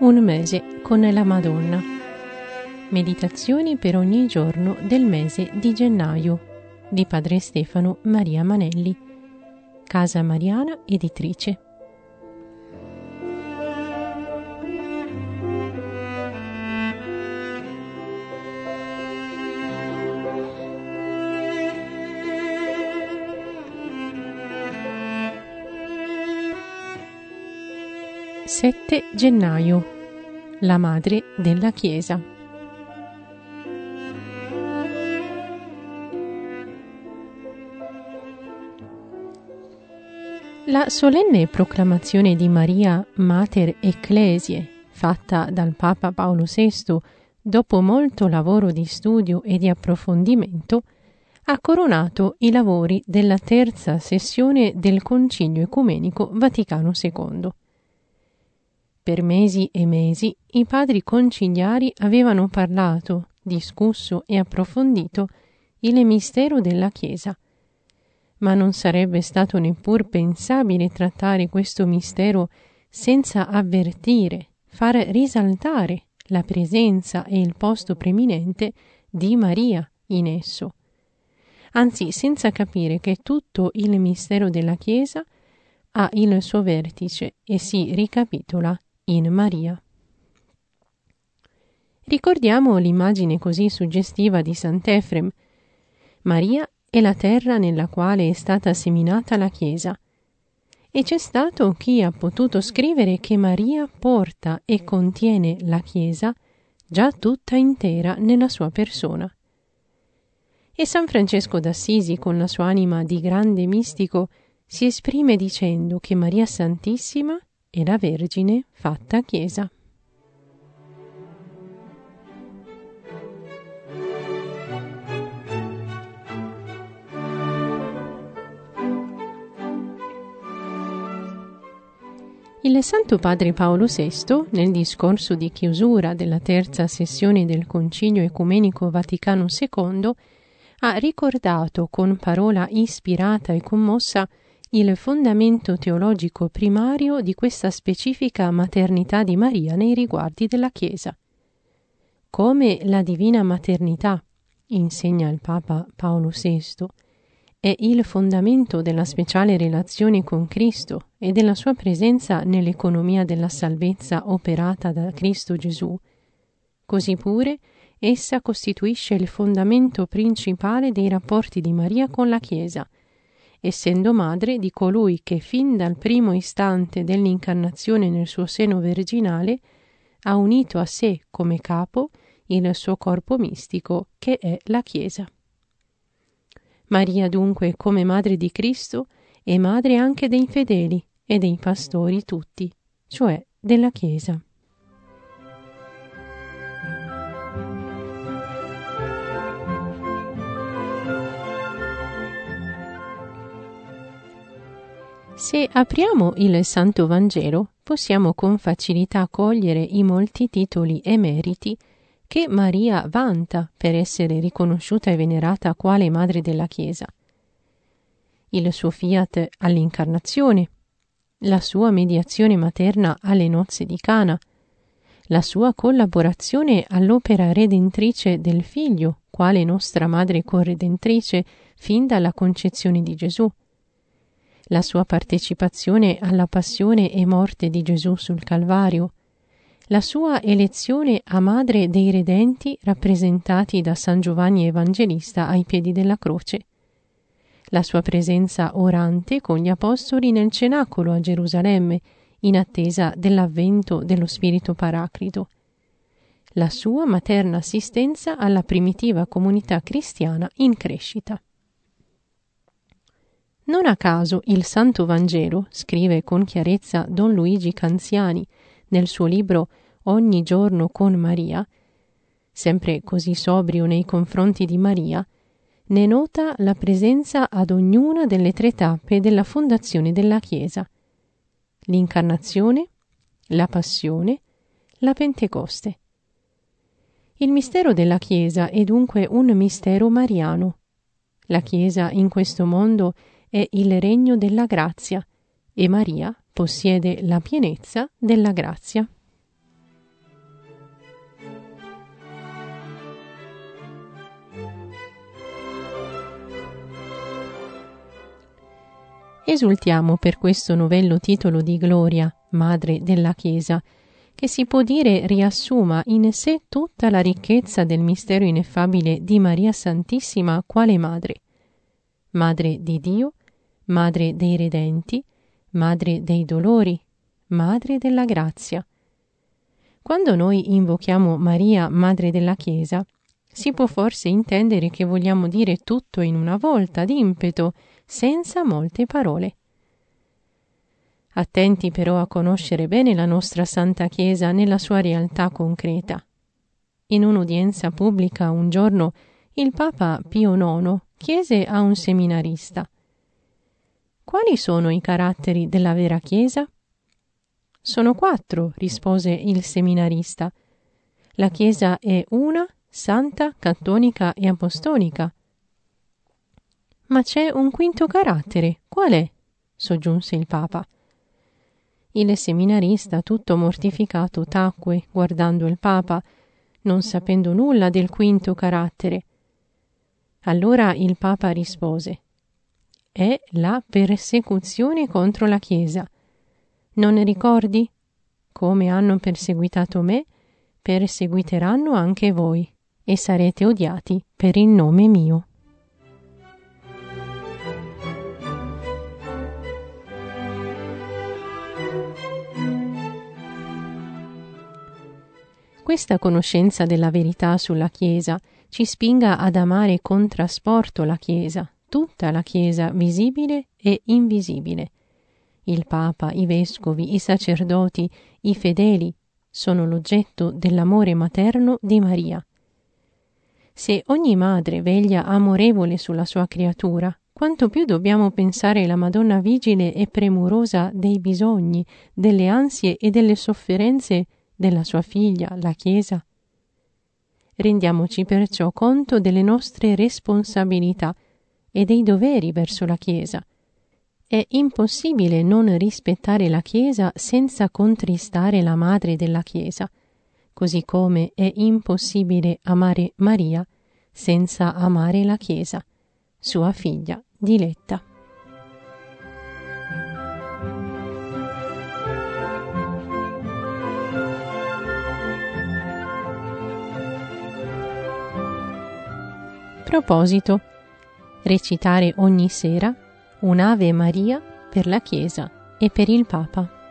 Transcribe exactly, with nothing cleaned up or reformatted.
Un mese con la Madonna. Meditazioni per ogni giorno del mese di gennaio di Padre Stefano Maria Manelli, Casa Mariana Editrice. sette gennaio. La Madre della Chiesa. La solenne proclamazione di Maria Mater Ecclesiae, fatta dal Papa Paolo sesto dopo molto lavoro di studio e di approfondimento, ha coronato i lavori della terza sessione del Concilio Ecumenico Vaticano secondo. Per mesi e mesi i padri conciliari avevano parlato, discusso e approfondito il mistero della Chiesa, ma non sarebbe stato neppur pensabile trattare questo mistero senza avvertire, far risaltare la presenza e il posto preminente di Maria in esso, anzi senza capire che tutto il mistero della Chiesa ha il suo vertice e si ricapitola in Maria. Ricordiamo l'immagine così suggestiva di Sant'Efrem. Maria è la terra nella quale è stata seminata la Chiesa, e c'è stato chi ha potuto scrivere che Maria porta e contiene la Chiesa già tutta intera nella sua persona. E San Francesco d'Assisi, con la sua anima di grande mistico, si esprime dicendo che Maria Santissima è la Vergine fatta Chiesa. Il Santo Padre Paolo sesto, nel discorso di chiusura della terza sessione del Concilio Ecumenico Vaticano secondo, ha ricordato con parola ispirata e commossa il fondamento teologico primario di questa specifica maternità di Maria nei riguardi della Chiesa. Come la divina maternità, insegna il Papa Paolo sesto, è il fondamento della speciale relazione con Cristo e della sua presenza nell'economia della salvezza operata da Cristo Gesù, così pure essa costituisce il fondamento principale dei rapporti di Maria con la Chiesa, essendo madre di colui che fin dal primo istante dell'incarnazione nel suo seno virginale ha unito a sé come capo il suo corpo mistico che è la Chiesa. Maria dunque, come madre di Cristo, è madre anche dei fedeli e dei pastori tutti, cioè della Chiesa. Se apriamo il Santo Vangelo, possiamo con facilità cogliere i molti titoli e meriti che Maria vanta per essere riconosciuta e venerata quale Madre della Chiesa. Il suo fiat all'incarnazione, la sua mediazione materna alle nozze di Cana, la sua collaborazione all'opera redentrice del Figlio, quale nostra Madre corredentrice fin dalla concezione di Gesù, la sua partecipazione alla passione e morte di Gesù sul Calvario, la sua elezione a madre dei redenti rappresentati da San Giovanni Evangelista ai piedi della croce, la sua presenza orante con gli apostoli nel cenacolo a Gerusalemme in attesa dell'avvento dello Spirito Paraclito, la sua materna assistenza alla primitiva comunità cristiana in crescita. Non a caso il Santo Vangelo, scrive con chiarezza Don Luigi Canziani nel suo libro Ogni giorno con Maria, sempre così sobrio nei confronti di Maria, ne nota la presenza ad ognuna delle tre tappe della fondazione della Chiesa: l'incarnazione, la passione, la Pentecoste. Il mistero della Chiesa è dunque un mistero mariano. La Chiesa in questo mondo è il regno della grazia e Maria possiede la pienezza della grazia. Esultiamo per questo novello titolo di gloria, Madre della Chiesa, che si può dire riassuma in sé tutta la ricchezza del mistero ineffabile di Maria Santissima quale Madre. Madre di Dio, Madre dei redenti, Madre dei dolori, Madre della grazia. Quando noi invochiamo Maria, Madre della Chiesa, si può forse intendere che vogliamo dire tutto in una volta, d'impeto, senza molte parole. Attenti però a conoscere bene la nostra Santa Chiesa nella sua realtà concreta. In un'udienza pubblica un giorno il Papa Pio nono chiese a un seminarista: «Quali sono i caratteri della vera Chiesa?» «Sono quattro», rispose il seminarista. «La Chiesa è una, santa, cattonica e apostolica». «Ma c'è un quinto carattere, qual è?» soggiunse il Papa. Il seminarista, tutto mortificato, tacque, guardando il Papa, non sapendo nulla del quinto carattere. Allora il Papa rispose: «È la persecuzione contro la Chiesa. Non ne ricordi? Come hanno perseguitato me, perseguiteranno anche voi, e sarete odiati per il nome mio». Questa conoscenza della verità sulla Chiesa ci spinga ad amare con trasporto la Chiesa, tutta la Chiesa visibile e invisibile. Il Papa, i vescovi, i sacerdoti, i fedeli sono l'oggetto dell'amore materno di Maria. Se ogni madre veglia amorevole sulla sua creatura, quanto più dobbiamo pensare la Madonna vigile e premurosa dei bisogni, delle ansie e delle sofferenze della sua figlia, la Chiesa. Rendiamoci perciò conto delle nostre responsabilità e dei doveri verso la Chiesa. È impossibile non rispettare la Chiesa senza contristare la Madre della Chiesa, così come è impossibile amare Maria senza amare la Chiesa, sua figlia diletta. Proposito: recitare ogni sera un'Ave Maria per la Chiesa e per il Papa.